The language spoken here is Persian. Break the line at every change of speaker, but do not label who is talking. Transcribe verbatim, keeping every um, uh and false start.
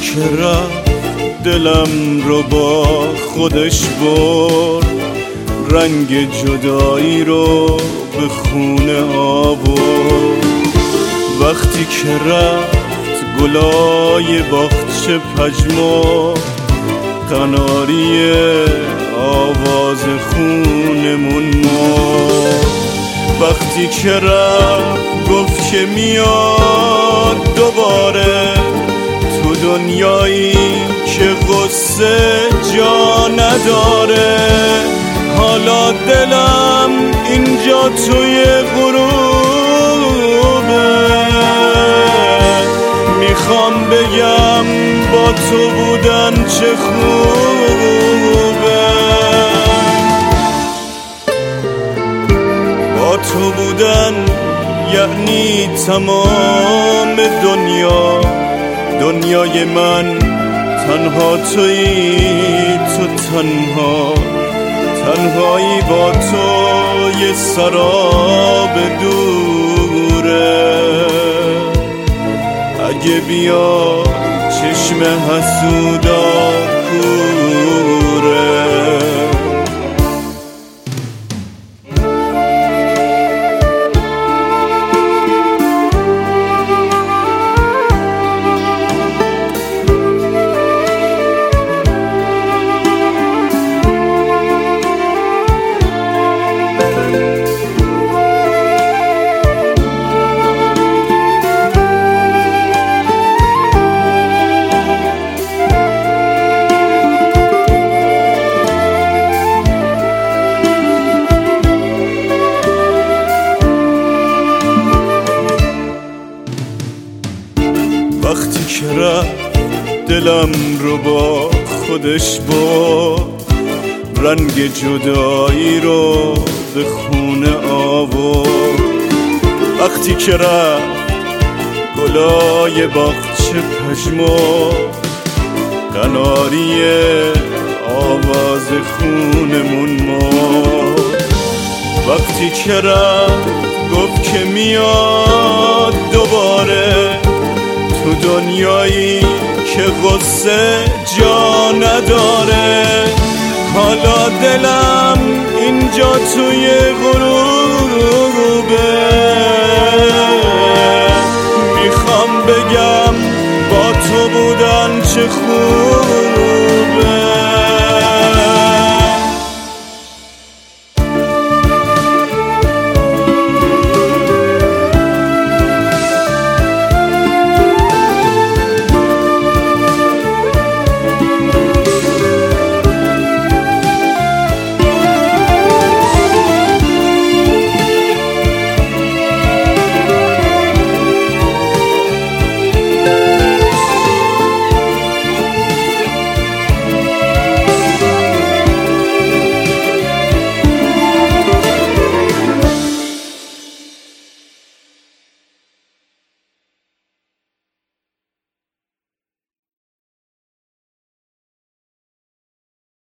که رفت دلم رو با خودش برد، رنگ جدایی رو به خونه آورد. وقتی که رفت گلای باغچه پژمرد، قناری آواز خونمون مرد. وقتی که رفت گفت که میاد دوباره تو دنیایی که غصه جا نداره. حالا دلم اینجا توی غروبه، میخوام بگم با تو بودن چه خوبه. با تو بودن یعنی تمام دنیا، دنیای من تنها تویی، تو تنها، تنهایی با تو یه سراب دوره. اگه بیا چشم حسودا کوره. وقتی که رفت دلم رو با خودش برد، رنگ جدایی رو به خونه آورد. وقتی که رفت گلای باغچه پژمرد، قناری آواز خونمون مرد. وقتی که رفت گفت که میاد دوباره تو دنیایی که غصه جا نداره. حالا دلم اینجا توی غروبه، میخوام بگم با تو بودن چه خوب.